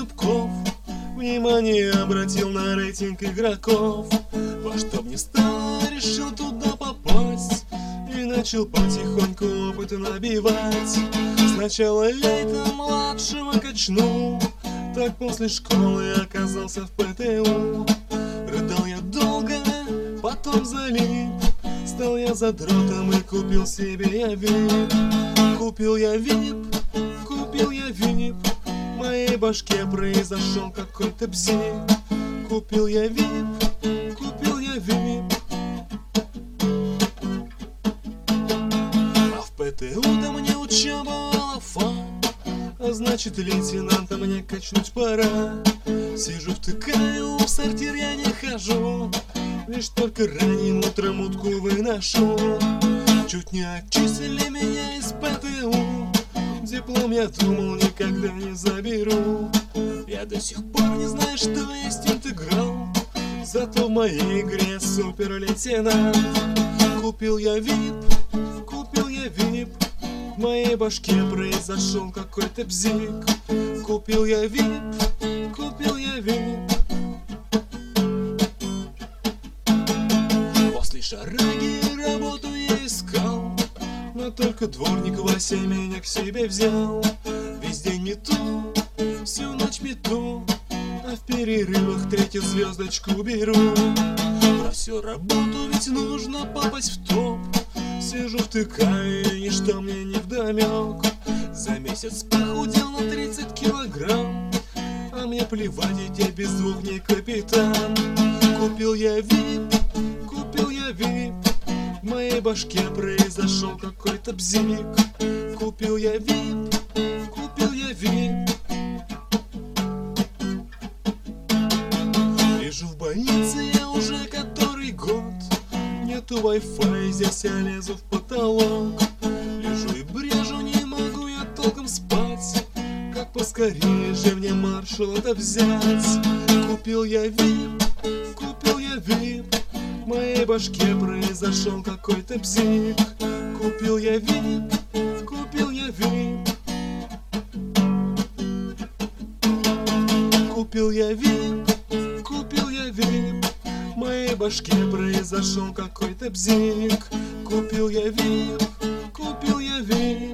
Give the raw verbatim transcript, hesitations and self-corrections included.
зубков, внимание обратил на рейтинг игроков. Во что б ни стало, решил туда попасть и начал потихоньку опыт набивать. Сначала летом младшего качнул, так после школы оказался в ПТУ. Рыдал я долго, потом залип, стал я задротом и купил себе я вип. Купил я вип, купил я вип, в моей башке произошел какой-то бзик. Купил я вип, купил я вип, а в ПТУ-то мне учеба лафа, а значит лейтенанта мне качнуть пора. Сижу втыкаю, в сортир я не хожу, лишь только ранним утром утку выношу. Чуть не отчислили меня из ПТУ, диплом я думал никогда не заберу. Я до сих пор не знаю, что есть интеграл, зато в моей игре супер-лейтенант. Купил я вип, купил я вип, в моей башке произошел какой-то бзик. Купил я вип, купил я вип. После шараги работу я искал, но только дворник Вася меня к себе взял. Весь день мету, всю ночь мету, а в перерывах третью звездочку беру. Про всю работу ведь нужно попасть в топ. Сижу втыкаю, и ничто мне не вдомек. За месяц похудел на тридцать килограмм, а мне плевать, ведь я без двух не капитан. Купил я вип, купил я вип, в моей башке произошел какой-то бзик. Купил я вип, купил я вип. Лежу в больнице я уже который год, нету Wi-Fi, здесь я лезу в потолок. Лежу и брежу, не могу я толком спать, как поскорее же мне маршала-то взять. Купил я вип, купил я вип, в моей башке произошел какой-то бзик. Купил я вип, купил я вип, купил я вип, купил я вип, в моей башке произошел какой-то бзик. Купил я вип, купил я вип.